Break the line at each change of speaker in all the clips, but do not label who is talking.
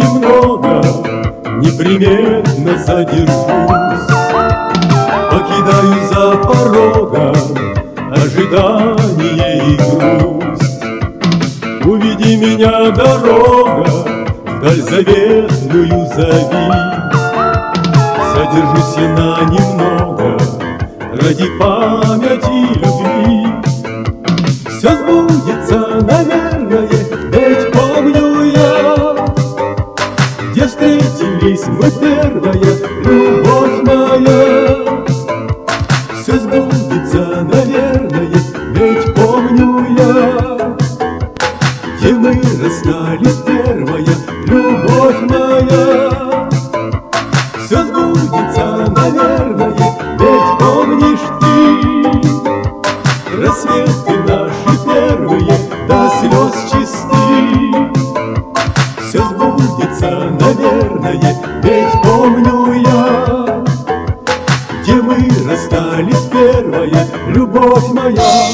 немного, непременно задержусь. Покидаю за порогом ожидание и грусть. Уведи меня, дорога, вдаль заветную зови. Задержусь я на немного ради памяти любви. Все сбудется, наверное, ведь помню я, где встретились мы первая, любовь моя. Все сбудется, наверное, ведь помню я, где мы расстались первая, любовь моя. Все сбудется, наверное, ведь помнишь ты, рассветы наши первые до слез чисты. Все сбудется, наверное, ведь помню я, где мы расстались первая, любовь моя.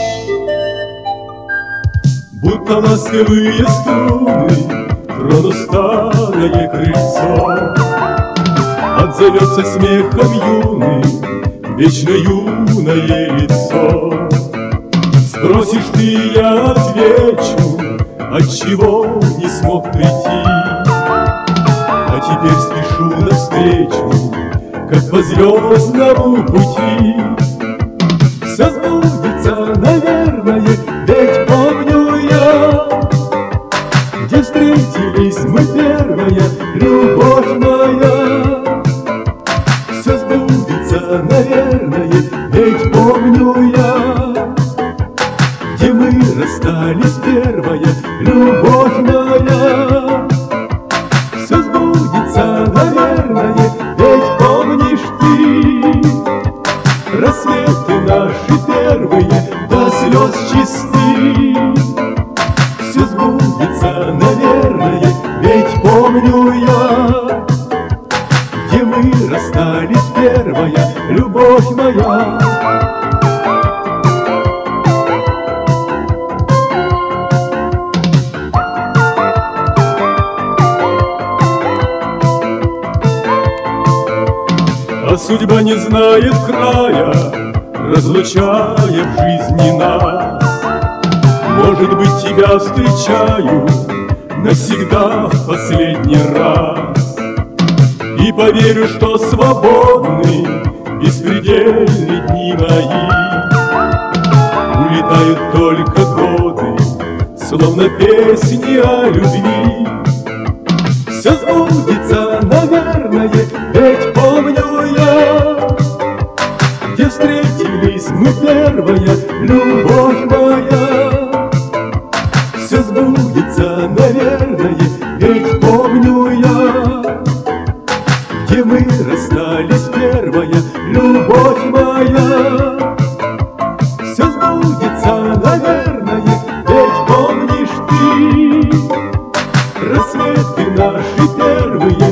Будто ласковые струны трону старое крыльцо, отзовется смехом юным вечно юное лицо. Спросишь ты, я отвечу, отчего не смог прийти. А теперь спешу навстречу, как по звездному пути. Все сбудется, наверное, ведь помню я, где встретились мы первая, любовь моя. Все сбудется, наверное, ведь помню я, где мы расстались первая, любовь моя. Все сбудется, наверное, ведь помнишь ты, рассветы наши первые до слез чисты. Все сбудется, наверное, ведь помню я, где мы расстались первая, любовь моя. А судьба не знает края, разлучая в жизни нас. Может быть, тебя встречаю навсегда в последний раз. И поверю, что свободны беспредельные дни мои. Улетают только годы, словно песни о любви. Все сбудется, наверное, ведь помню я, где встретились мы первая, любовь моя. Все сбудется, наверное, ведь помню я, где мы расстались первая, любовь моя. Все сбудется, наверное, ведь помнишь ты, рассветы наши первые